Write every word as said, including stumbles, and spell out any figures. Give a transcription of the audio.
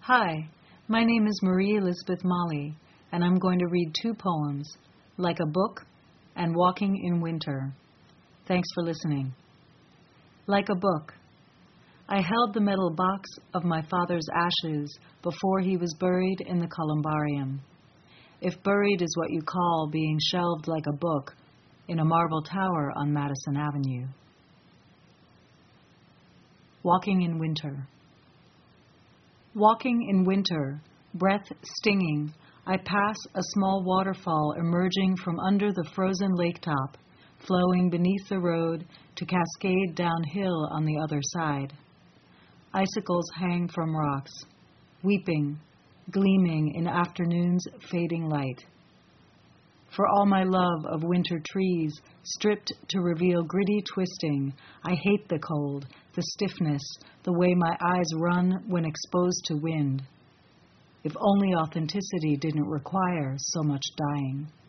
Hi, my name is Marie Elizabeth Molly, and I'm going to read two poems, Like a Book and Walking in Winter. Thanks for listening. Like a book. I held the metal box of my father's ashes before he was buried in the columbarium. If buried is what you call being shelved like a book in a marble tower on Madison Avenue. Walking in Winter. Walking in winter, breath stinging, I pass a small waterfall emerging from under the frozen lake top, flowing beneath the road to cascade downhill on the other side. Icicles hang from rocks, weeping, gleaming in afternoon's fading light. For all my love of winter trees, stripped to reveal gritty twisting, I hate the cold, the stiffness, the way my eyes run when exposed to wind. If only authenticity didn't require so much dying.